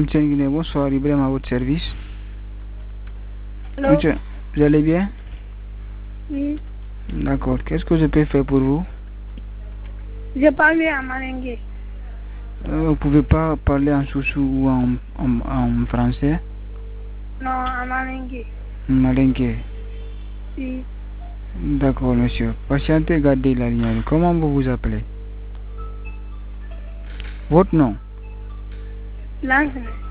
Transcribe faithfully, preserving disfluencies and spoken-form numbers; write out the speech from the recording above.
Guinée, bonsoir, Ibrahim à votre service. Allô? Monsieur, vous allez bien? Oui. D'accord. Qu'est-ce que je peux faire pour vous? Je parle en malingue. Euh, vous pouvez pas parler en soussou ou en, en, en français? Non, en malingue. Malingue. Oui. D'accord, monsieur. Patientez, gardez la ligne. Comment vous vous appelez? Votre nom? Lansana.